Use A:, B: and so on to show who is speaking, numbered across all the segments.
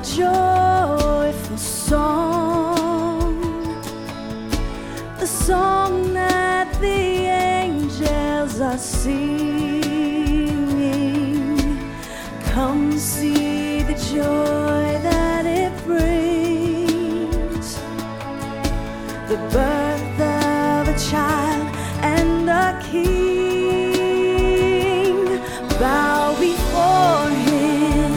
A: joyful song, the song that the angels are singing. Come see the joy that it brings, the birth of a child and a king. Bow before him,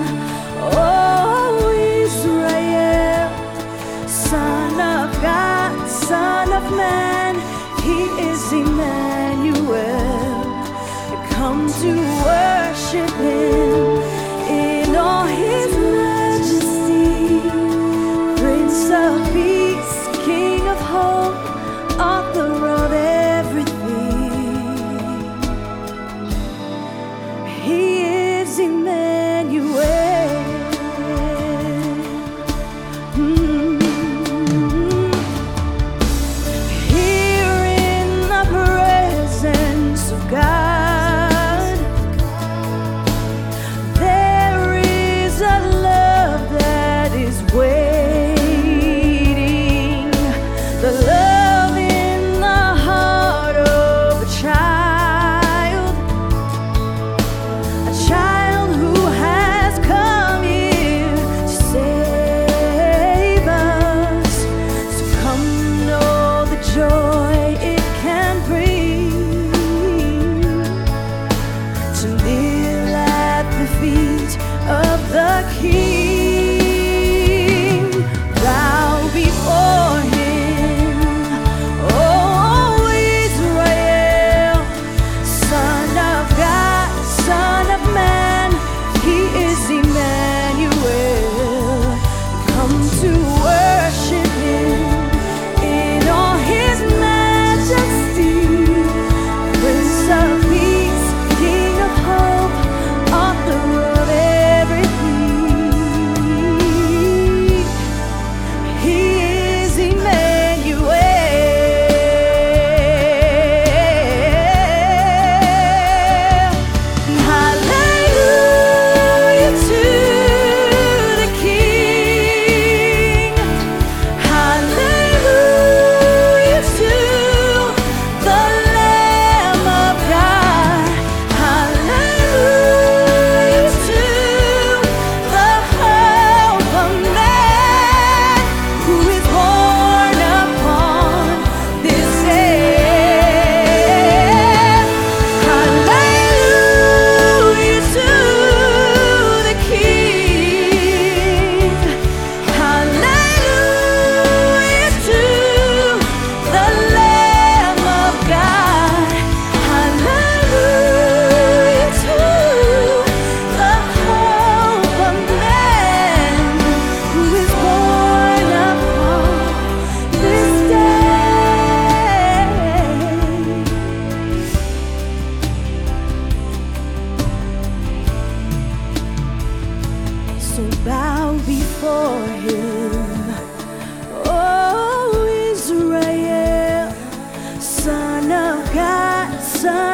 A: O Israel, Son of God, Son of Man. He is Emmanuel. Come to worship him in all his majesty, Prince of Peace, King of hope, author of everything. He is Emmanuel. Here in the presence of God, there is a love that is waiting, the love in the heart of a child who has come here to save us. So come know the joy it can bring to kneel at the feet of the King. Bow before him, O Israel, Son of God, Son of Man. He is Emmanuel. Come to worship him in all his majesty, Prince of Peace, King of hope, author of everything. He is Emmanuel. Hallelujah to the King. Hallelujah to the Lamb of God. Hallelujah to the hope of man who is born upon this day. Hallelujah to the King. Hallelujah to the Lamb of God. Hallelujah to the hope of man who is born upon this day. So bow before him, O Israel, Son of God, Son